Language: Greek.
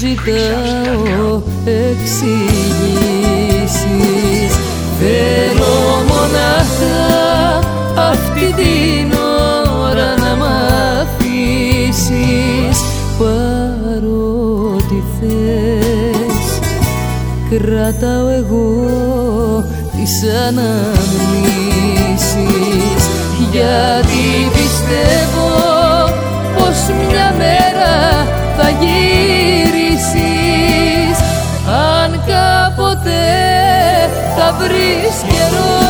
ζητάω εξηγήσεις. Θέλω μονάχα αυτή την ώρα να μ' αφήσεις. Παρότι θες κρατάω εγώ τις αναμνήσεις, γιατί πιστεύω πως μια μέρα θα γυρίσεις, αν κάποτε θα βρεις καιρό